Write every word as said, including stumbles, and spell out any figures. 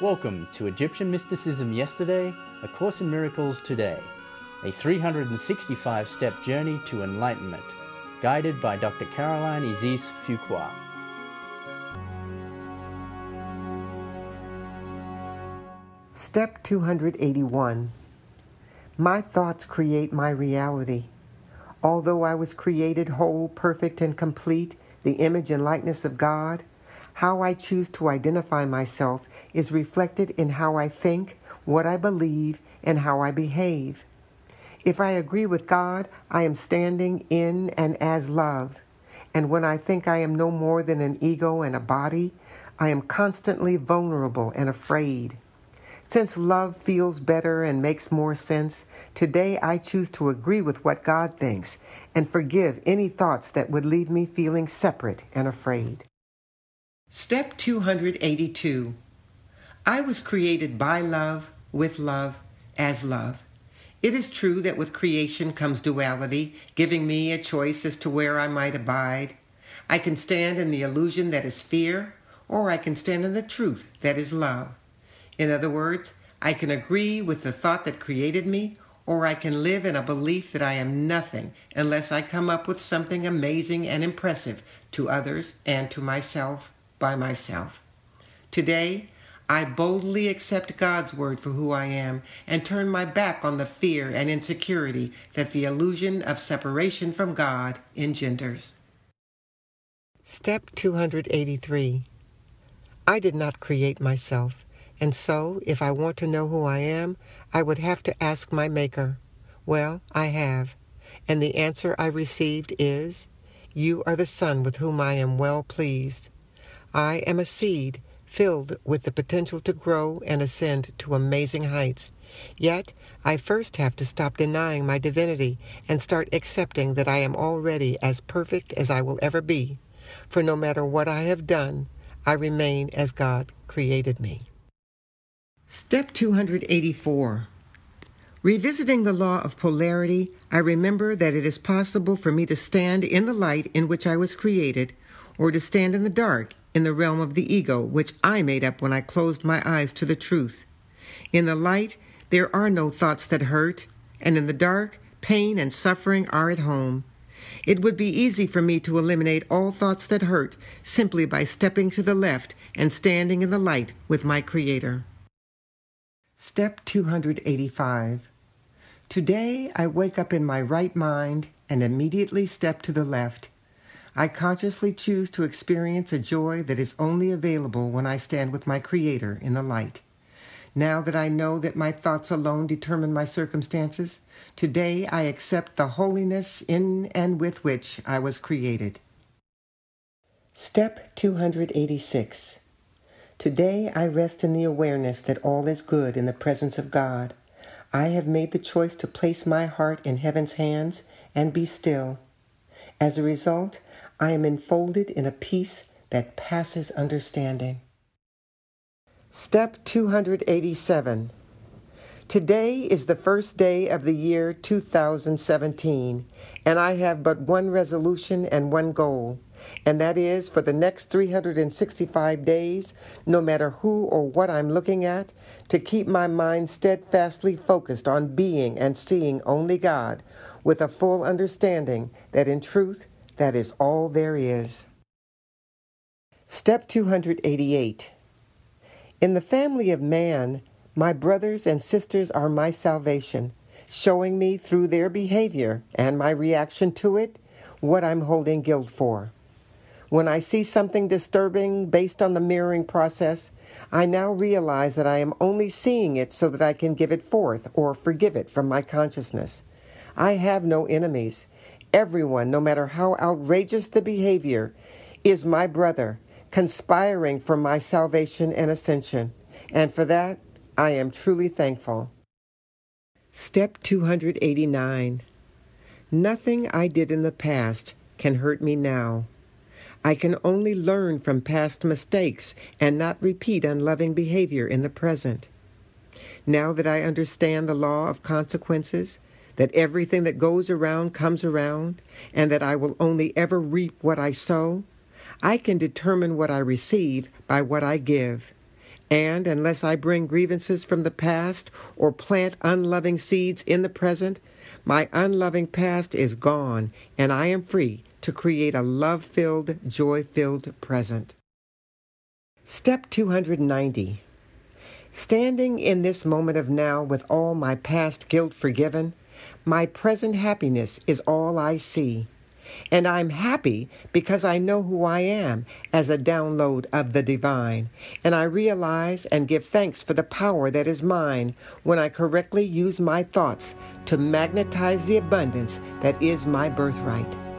Welcome to Egyptian Mysticism Yesterday, A Course in Miracles Today, a three hundred sixty-five step journey to enlightenment, guided by Doctor Caroline Isis Fuqua. Step two hundred eighty-one. My thoughts create my reality. Although I was created whole, perfect, and complete, the image and likeness of God, how I choose to identify myself is reflected in how I think, what I believe, and how I behave. If I agree with God, I am standing in and as love. And when I think I am no more than an ego and a body, I am constantly vulnerable and afraid. Since love feels better and makes more sense, today I choose to agree with what God thinks and forgive any thoughts that would leave me feeling separate and afraid. Step two hundred eighty-two. I was created by love, with love, as love. It is true that with creation comes duality, giving me a choice as to where I might abide. I can stand in the illusion that is fear, or I can stand in the truth that is love. In other words, I can agree with the thought that created me, or I can live in a belief that I am nothing unless I come up with something amazing and impressive to others and to myself by myself. Today, I boldly accept God's word for who I am and turn my back on the fear and insecurity that the illusion of separation from God engenders. Step two hundred eighty-three. I did not create myself, and so if I want to know who I am, I would have to ask my Maker. Well, I have, and the answer I received is, "You are the Son with whom I am well pleased." I am a seed filled with the potential to grow and ascend to amazing heights. Yet, I first have to stop denying my divinity and start accepting that I am already as perfect as I will ever be. For no matter what I have done, I remain as God created me. Step two hundred eighty-four. Revisiting the law of polarity, I remember that it is possible for me to stand in the light in which I was created, or to stand in the dark in the realm of the ego, which I made up when I closed my eyes to the truth. In the light, there are no thoughts that hurt, and in the dark, pain and suffering are at home. It would be easy for me to eliminate all thoughts that hurt simply by stepping to the left and standing in the light with my Creator. Step two hundred eighty-five. Today, I wake up in my right mind and immediately step to the left. I consciously choose to experience a joy that is only available when I stand with my Creator in the light. Now that I know that my thoughts alone determine my circumstances, today I accept the holiness in and with which I was created. Step two hundred eighty-six. Today I rest in the awareness that all is good in the presence of God. I have made the choice to place my heart in heaven's hands and be still. As a result, I am enfolded in a peace that passes understanding. Step two hundred eighty-seven. Today is the first day of the year two thousand seventeen, and I have but one resolution and one goal, and that is for the next three hundred sixty-five days, no matter who or what I'm looking at, to keep my mind steadfastly focused on being and seeing only God, with a full understanding that in truth, that is all there is. Step two hundred eighty-eight. In the family of man, my brothers and sisters are my salvation, showing me through their behavior and my reaction to it what I'm holding guilt for. When I see something disturbing based on the mirroring process, I now realize that I am only seeing it so that I can give it forth or forgive it from my consciousness. I have no enemies. Everyone, no matter how outrageous the behavior, is my brother, conspiring for my salvation and ascension. And for that, I am truly thankful. Step two hundred eighty-nine. Nothing I did in the past can hurt me now. I can only learn from past mistakes and not repeat unloving behavior in the present. Now that I understand the law of consequences, that everything that goes around comes around, and that I will only ever reap what I sow, I can determine what I receive by what I give. And unless I bring grievances from the past or plant unloving seeds in the present, my unloving past is gone, and I am free to create a love-filled, joy-filled present. Step two hundred ninety. Standing in this moment of now with all my past guilt forgiven, my present happiness is all I see. And I'm happy because I know who I am as a download of the divine, and I realize and give thanks for the power that is mine when I correctly use my thoughts to magnetize the abundance that is my birthright.